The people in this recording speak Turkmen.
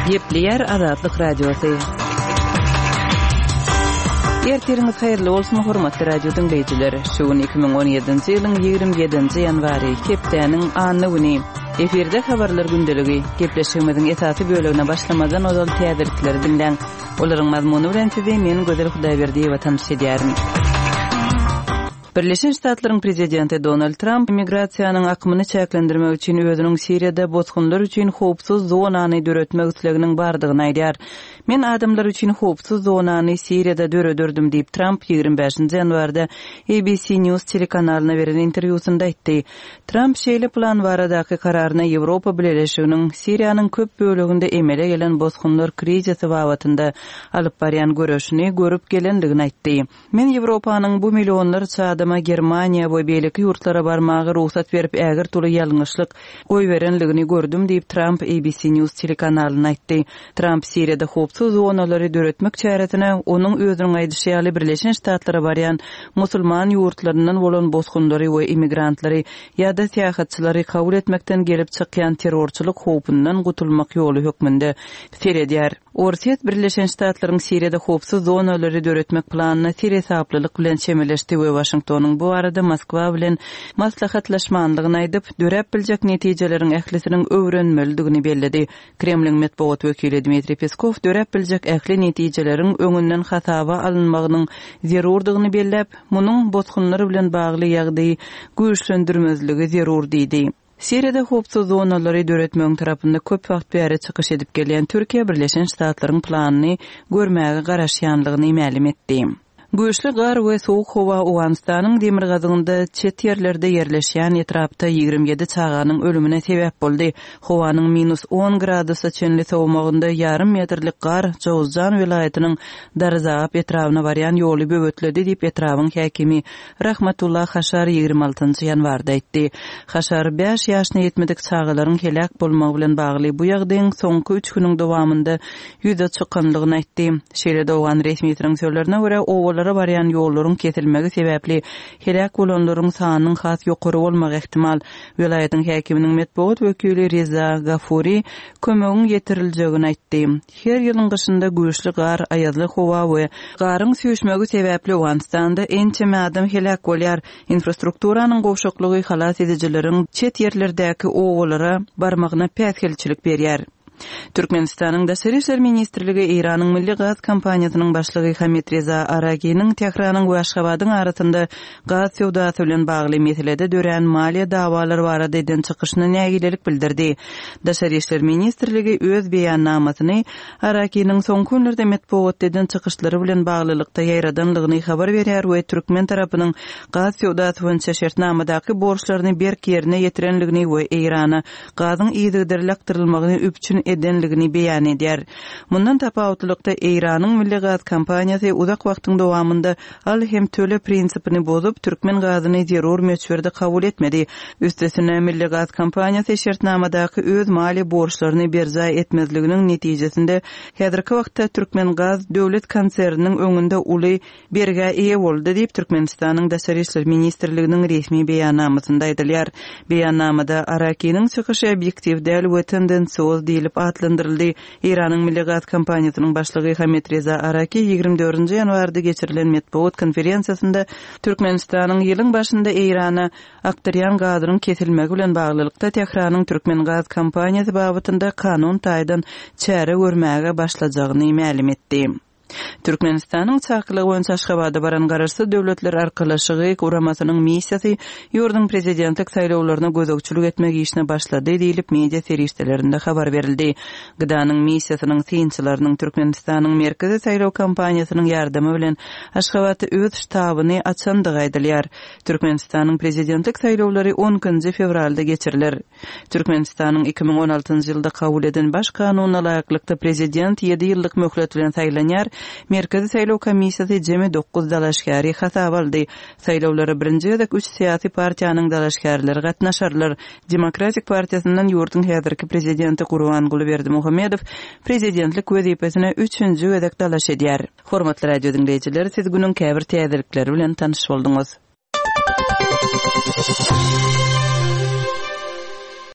Gepleyer Azatlyk Radiosu. Erteriňiz haýyrly bolsun hormatly radio dinleýijiler. Şu 2017-nji ýylyň 27-nji ýanwary Kepdeniň anny güni. Eferde habarlar gündeligi. Gepleşigimiziň esasy bölegine başlamadan ozal täzirlikleri dinleň. Olaryň mazmuny bilen sizi men Gözel Hudaýberdiýewa tanysy edýärim. Birleşen Ştatlaryň prezidenti Donald Trump immigrasiýanyň akymyny çäklendirmek üçin özüniň Siriýada bozgunlar üçin howpsuz zonany döretmek isleginiň bardygyny aýdýar. Men adamlar üçin howpsuz zonany Siriýada döredürdim diýip Trump 25-nji ýanwarda ABC News telekanalyna beren interwýusynda aýtdy. Trump şeýle plan baradaky kararyna Ýewropa Birleşiginiň Siriýanyň köp böleginde emele gelen bozgunlar krizisi wagtynda alyp barýan görüşini görüp gelendigini aýtdy. Men Ýewropanyň bu millionlarça adama Germaniýa we beýleki ýurtlara barmagy ruhsat berip ägir tuly ýalňyşlyk goý berenligini gördüm diýip Trump ABC News telekanalyna aýtdy. Trump Siriýada howpsuz zonalary döretmek çäretine onuň özüniň aýdyşy ýaly Birleşen Ştatlara barýan musulman ýurtlaryndan bolan bozgunlary we immigrantlary ýa-da seýahatçylary kabul etmekden gelip çykýan terrorçylyk howpyndan gutulmak ýoly hökmünde seredýär. Orsiýet Birleşen Ştatlaryň Siriýada howpsuz zonalary döretmek planyny sirýasaplylyk bilen çemeleşdi we Washingtonyň bu arada Moskwa bilen maslahatlaşmanlygyny aýdyp, dörep biljek netijeleriň ählisiniň öwrenmelidigini belledi. Kremliň medeniýet wekili Dmitri Peskov dörep biljek ähli netijeleriň öňünden hasaba alynmagynyň zerurdygyny bellep, munyň bozgunlary bilen bagly ýagdaýy güýçlendirmezligi zerur diýdi. Siriýada howpsuz zonalary döretmegiň tarapynda köp wagt bäri çykyş edip gelýän Türkiýe Birleşen Ştatlaryň planyny görmäge garaşýanlygyny ma'lum etdi. Güýçli gar we soğuk howa Awganistanyň demir gazynda çet ýerlerde ýerleşýän etrapda 27 çaganyň ölümine sebäp boldy. Howanyň -10 gradusa çenli sowmagynda ýarym metrlik gar Jowzjan welaýatynyň Darzap etrawyna barýan ýoly böwütledi diýip etrawyň häkimi Rahmatullah Haşar 26-njy ýanwarda aýtdy. Haşar 5 ýaşyna ýetmedik çagalaryň helak bolmagy bilen bagly bu ýagdaýyň soňky 3 güniň dowamynda ýüze çykanlygyny aýtdy. Şeýle Owgan resmiýetiniň sözlerine görä baryan ýollaryň kesilmegi sebäpli helak bolanlaryň sanynyň has ýokary bolmagy ihtimal. Welaýatyň häkiminiň medeniýet wekili Reza Gafuri kömegiň ýetiriljegini aýtdy. Her ýylyň gyşynda güýçli gar, aýazly howa we garyň süýşmegi sebäpli Awganistanda ençeme adam helak bolýar. Infrastrukturanyň gowşaklygy halas edijileriň çet ýerlerdäki owalara barmagyna päsgelçilik berýär. Türkmenistanyň Daşary işler ministrligi Iranyň milli gaz kompaniýasynyň başlygy Hamid Reza Aragiňiň Tehranyň we Aşgabatyň arasynda gaz sowdasy bilen bagly meselede dören maliýe dawalary barada eden çykyşyny nägilelik bildirdi. Daşary işler ministrligi öz beýannamasyny Aragiňiň soňky günlerde medeniýet eden çykyşlary bilen baglylykda ýaradanlygyny habar berýär we Türkmen tarapynyň gaz sowdasy boýunça şertnamadaky borçlaryny berk ýerine ýetirenligini we Irana gazyň ýygdyrylakdyrylmagyny üpçün edenligini beýan edýär. Mundan tapawutlykda Iranyň milli gaz kompaniýasy uzak wagtyň dowamynda al hem töle prinsipini bozup Türkmen gazyny zerur meçberde kabul etmedi. Üstesine milli gaz kompaniýasy şertnamadaky öz mali borçlaryny berja etmezliginiň netijesinde häzirki wagtda Türkmen gaz döwlet konserniniň öňünde uly berge eýe boldy diýip Türkmenistanyň Daşary işler ministrliginiň resmi beýannamasynda aýdylýar. Beýannamada Arakiňiň çykyşy objektiw däl we tendensiýoz diýilip atlandyryldy. Iranyň milli gaz kompaniýasynyň başlygy Hamid Reza Araki 24-nji ýanwarda geçirilen medeniýet konferensiýasynda Türkmenistanyň ýylyň başynda Irana aktarýan gazynyň kesilmegi bilen baglylykda Tehranyň Türkmen gaz kompaniýasy babynda kanun taýdan çäre görmäge başlajagyny ma'lum etdi. Türkmenistanyň çaklygy boýunça Aşgabada baran garaşsy döwletler arkalaşygy uramasynyň missiýasy ýurdun prezidentlik saýlawlaryna gözegçilik etmek işine başlady diýilip media serişdelerinde habar berildi. Gydanyň missiýasynyň synçylarynyň Türkmenistanyň merkezi saýlaw kampaniýasynyň ýardamy bilen Aşgabatda öz ştabyny açandygy aýdylýar. Türkmenistanyň prezidentlik saýlawlary 10-njy fevralda geçirilir. Türkmenistanyň 2016-njy ýylda kabul edilen baş kanunyna laýyklykda prezident 7 ýyllyk möhlet bilen saýlanýar. Merkezi saýlaw komissiýasy jemi 9 dalaşgary hasap aldy. Saýlawlara birinji ýa-da 3 syýasy partiýanyň dalaşgarlary gatnaşarlar. Demokratik partiýasyndan ýurdun häzirki prezidenti Gurbanguly Berdimuhammedow prezidentlik wezipesine 3-nji wedek dalaş edýär. Hormatly radio dinleýijiler, siz günüň käbir täzirlikleri bilen tanyş bolduňuz.